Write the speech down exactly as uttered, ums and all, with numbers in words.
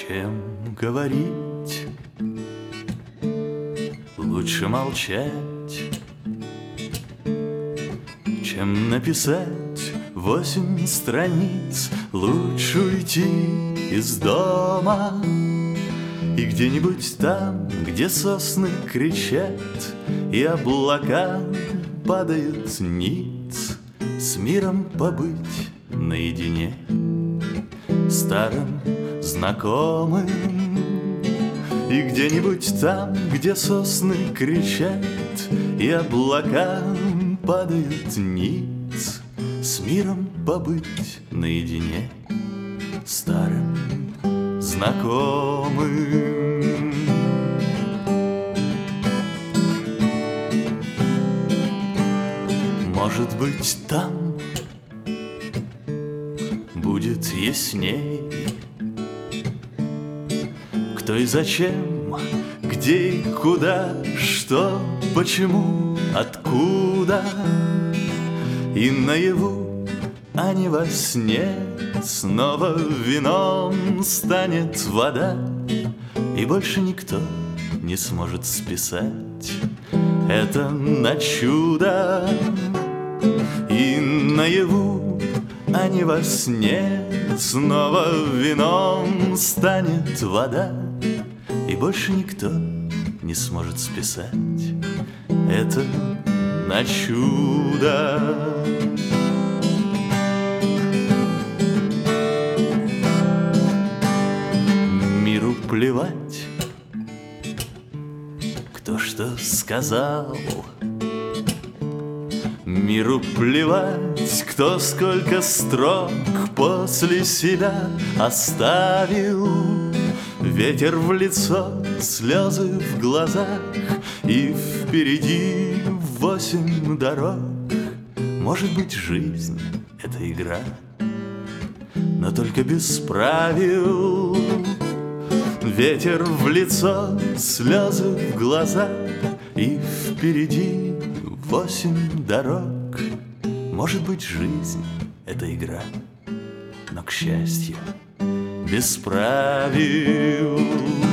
Чем говорить? Лучше молчать, чем написать восемь страниц. Лучше уйти из дома и где-нибудь там, где сосны кричат и облака падают ниц, с миром побыть наедине, старым знакомым. И где-нибудь там, где сосны кричат и облака падают ниц, с миром побыть наедине, старым знакомым. Может быть, там будет ясней, кто и зачем, где и куда, что, почему, откуда. И наяву, а не во сне, снова вином станет вода, и больше никто не сможет списать это на чудо. И наяву, а не во сне, снова вином станет вода, и больше никто не сможет списать это на чудо. Миру плевать, кто что сказал. Миру плевать, кто сколько строк после себя оставил. Ветер в лицо, слезы в глазах, и впереди восемь дорог. Может быть, жизнь — это игра, но только без правил. Ветер в лицо, слезы в глазах, и впереди восемь дорог. Может быть, жизнь — это игра, но, к счастью, без правил.